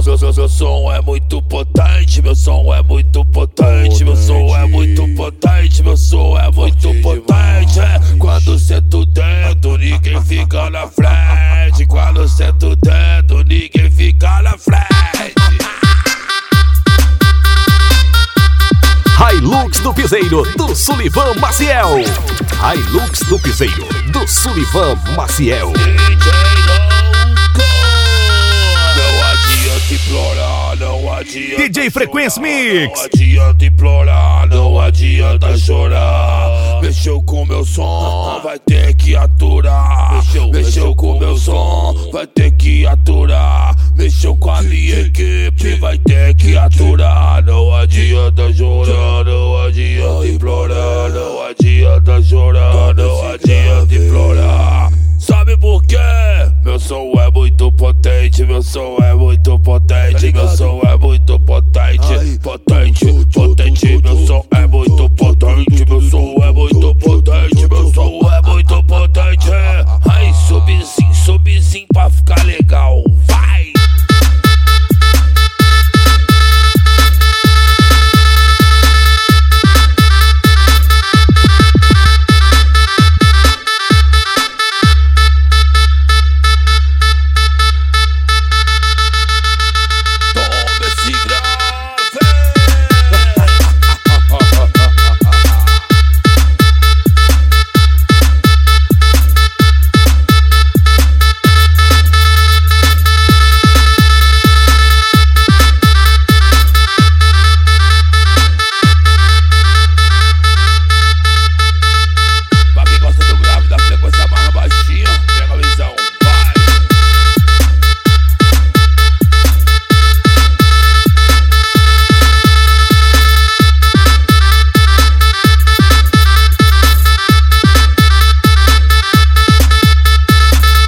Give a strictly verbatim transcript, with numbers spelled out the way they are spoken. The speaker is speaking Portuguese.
meu, meu, meu som é muito potente, meu som é muito potente, meu som é muito potente, meu som é muito potente. É, quando sento o dedo, ninguém fica na frente. Quando sento o dedo, ninguém fica na frente. Hilux do Piseiro, do Sullivan Maciel. Hilux do Piseiro, do Sullivan Maciel. Não adianta implorar, não adianta D J Frequência Mix. Não adianta implorar, não adianta chorar. Mexeu com meu som, vai ter que aturar. Mexeu, mexeu com meu som, vai ter que aturar. Mexeu com a minha equipe, vai ter que aturar. Não adianta chorar, não adianta implorar. Não adianta chorar, não adianta implorar. Sabe por quê? Meu som é muito potente, meu som é muito potente, meu som